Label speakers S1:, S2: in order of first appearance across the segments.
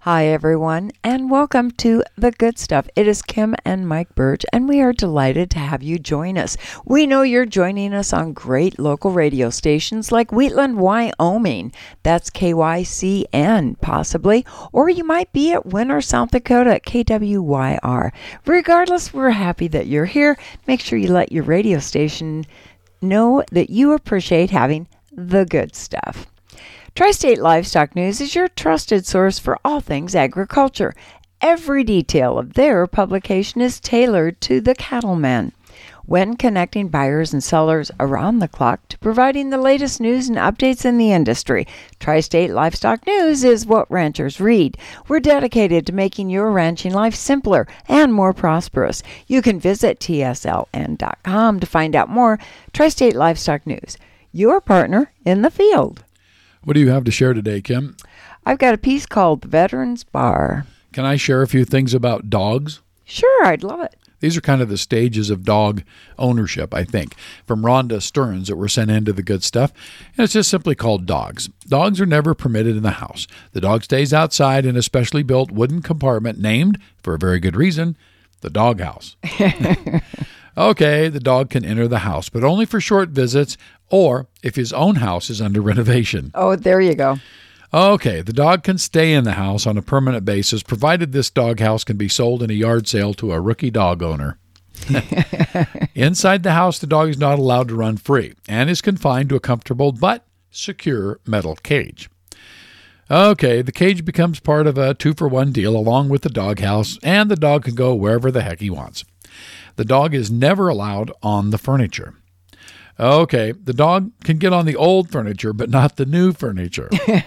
S1: Hi, everyone, and welcome to The Good Stuff. It is Kim and Mike Burge, and we are delighted to have you join us. We know you're joining us on great local radio stations like Wheatland, Wyoming. That's KYCN, possibly. Or you might be at Winter, South Dakota at KWYR. Regardless, we're happy that you're here. Make sure you let your radio station know that you appreciate having the good stuff. Tri-State Livestock News is your trusted source for all things agriculture. Every detail of their publication is tailored to the cattleman. When connecting buyers and sellers around the clock to providing the latest news and updates in the industry, Tri-State Livestock News is what ranchers read. We're dedicated to making your ranching life simpler and more prosperous. You can visit tsln.com to find out more. Tri-State Livestock News, your partner in the field.
S2: What do you have to share today, Kim?
S1: I've got a piece called The Veterans Bar.
S2: Can I share a few things about dogs?
S1: Sure, I'd love it.
S2: These are kind of the stages of dog ownership, I think, from Rhonda Stearns that were sent into the good stuff. And it's just simply called dogs. Dogs are never permitted in the house. The dog stays outside in a specially built wooden compartment named, for a very good reason, the doghouse. Okay, the dog can enter the house, but only for short visits or if his own house is under renovation.
S1: Oh, there you go.
S2: Okay, the dog can stay in the house on a permanent basis, provided this doghouse can be sold in a yard sale to a rookie dog owner. Inside the house, the dog is not allowed to run free and is confined to a comfortable but secure metal cage. Okay, the cage becomes part of a 2-for-1 deal along with the doghouse, and the dog can go wherever the heck he wants. The dog is never allowed on the furniture. Okay, the dog can get on the old furniture, but not the new furniture.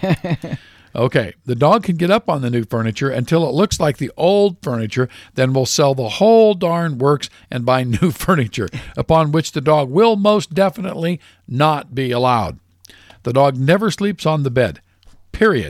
S2: Okay, the dog can get up on the new furniture until it looks like the old furniture, then we'll sell the whole darn works and buy new furniture, upon which the dog will most definitely not be allowed. The dog never sleeps on the bed, period.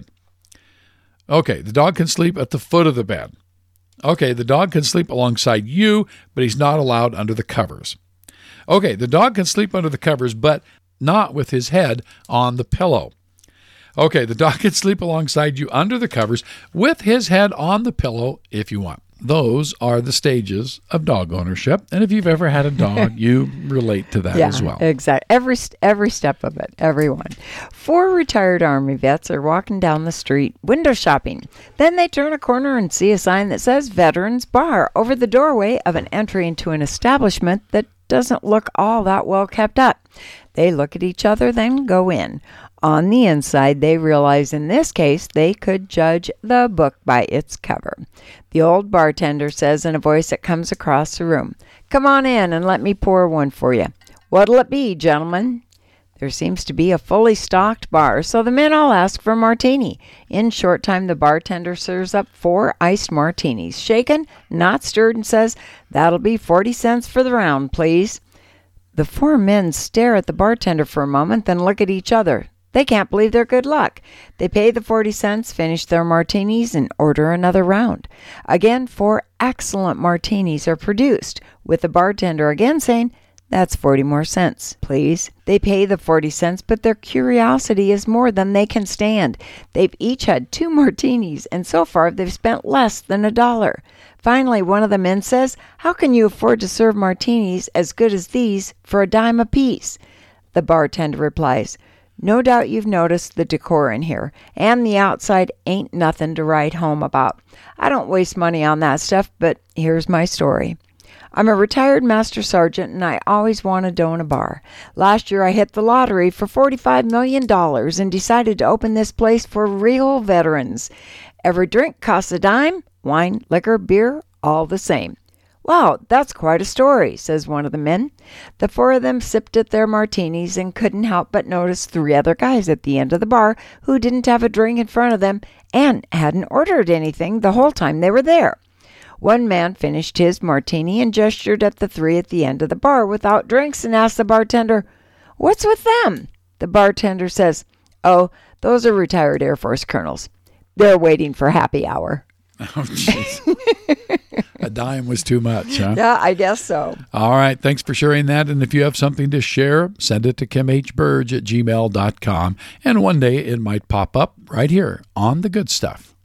S2: Okay, the dog can sleep at the foot of the bed. Okay, the dog can sleep alongside you, but he's not allowed under the covers. Okay, the dog can sleep under the covers, but not with his head on the pillow. Okay, the dog can sleep alongside you under the covers with his head on the pillow if you want. Those are the stages of dog ownership. And if you've ever had a dog, you relate to that as well.
S1: Exactly. Every step of it, everyone. 4 retired Army vets are walking down the street window shopping. Then they turn a corner and see a sign that says Veterans Bar over the doorway of an entry into an establishment that doesn't look all that well kept up. They look at each other, then go in. On the inside, they realize in this case they could judge the book by its cover. The old bartender says in a voice that comes across the room, "Come on in and let me pour one for you. What'll it be, gentlemen?" There seems to be a fully stocked bar, so the men all ask for a martini. In short time, the bartender serves up 4 iced martinis, shaken, not stirred, and says, "That'll be 40 cents for the round, please." The 4 men stare at the bartender for a moment, then look at each other. They can't believe their good luck. They pay the 40 cents, finish their martinis, and order another round. Again, 4 excellent martinis are produced, with the bartender again saying, "That's 40 more cents, please." They pay the 40 cents, but their curiosity is more than they can stand. They've each had 2 martinis, and so far they've spent less than $1. Finally, one of the men says, "How can you afford to serve martinis as good as these for a dime apiece?" The bartender replies, "No doubt you've noticed the decor in here, and the outside ain't nothing to write home about. I don't waste money on that stuff, but here's my story. I'm a retired master sergeant, and I always wanted to own a bar. Last year, I hit the lottery for $45 million and decided to open this place for real veterans. Every drink costs a dime, wine, liquor, beer, all the same." "Wow, that's quite a story," says one of the men. The 4 of them sipped at their martinis and couldn't help but notice 3 other guys at the end of the bar who didn't have a drink in front of them and hadn't ordered anything the whole time they were there. One man finished his martini and gestured at the 3 at the end of the bar without drinks and asked the bartender, "What's with them?" The bartender says, "Oh, those are retired Air Force colonels. They're waiting for happy hour."
S2: Oh, jeez. A dime was too much, huh?
S1: Yeah, I guess so.
S2: All right. Thanks for sharing that. And if you have something to share, send it to kimhburge@gmail.com. And one day it might pop up right here on The Good Stuff.